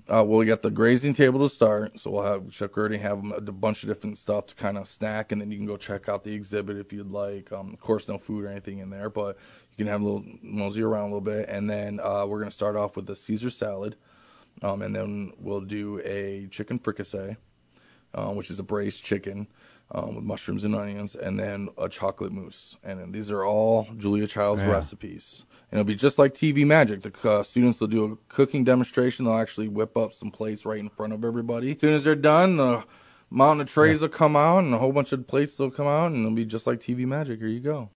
Well, we got the grazing table to start, so we'll have Chef Gertie have a bunch of different stuff to kind of snack, and then you can go check out the exhibit if you'd like. Of course, no food or anything in there, but you can have a little mosey around a little bit, and then we're gonna start off with the Caesar salad, and then we'll do a chicken fricassee, which is a braised chicken with mushrooms and onions, and then a chocolate mousse. And then these are all Julia Child's recipes. And it'll be just like TV Magic. The students will do a cooking demonstration. They'll actually whip up some plates right in front of everybody. As soon as they're done, the mountain of trays will come out, and a whole bunch of plates will come out, and it'll be just like TV Magic. Here you go.